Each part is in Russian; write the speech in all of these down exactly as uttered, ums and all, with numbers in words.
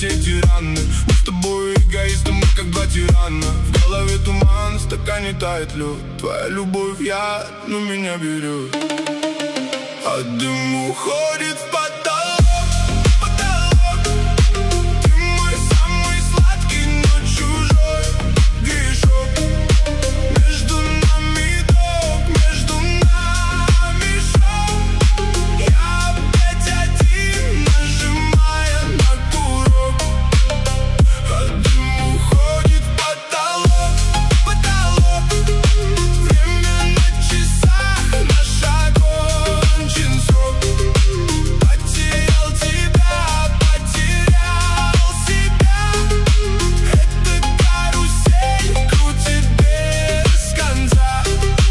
забыть эти раны. Мы с тобой эгоисты, мы как два тирана. В голове туман, в стакане тает лед. Твоя любовь яд, но меня берет. А дым уходит в потолок, потолок. Ты мой самый сладкий, но чужой грешок. Между нами ток, между нами шок. Я опять один, нажимая на курок. А дым уходит в потолок, потолок. Время на часах, наш окончен срок. Потерял тебя, потерял себя. Эта карусель крутит без конца.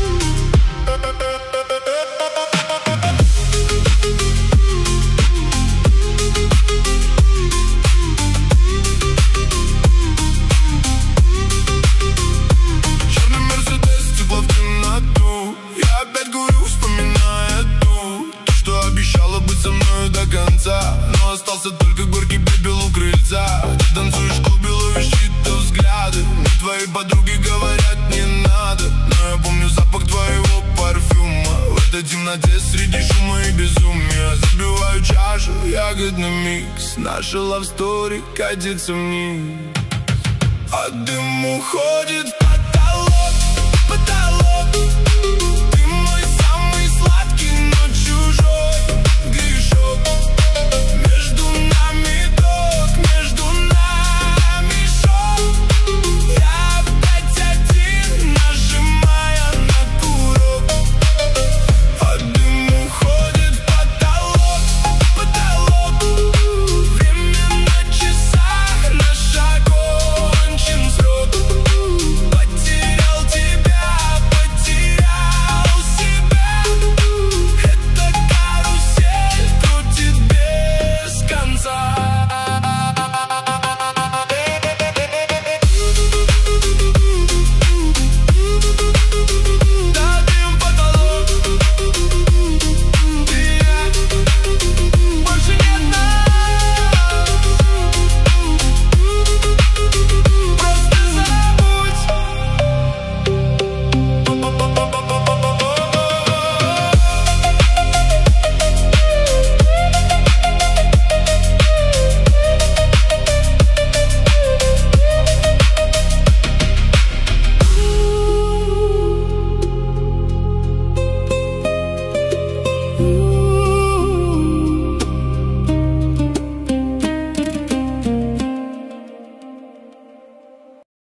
Черный мерседес, стекло в темноту. Я опять говорю, вспоминая ту, то, что обещала быть со мною до конца. Но остался только горький пепел у крыльца. Ты танцуешь в клубе, ловишь чьи-то взгляды. Мне твои подруги говорят, не надо. Но я помню запах твоего парфюма. В этой темноте среди шума и безумия забиваю чашу, ягодный микс. Наша love story катится вниз. А дым уходит в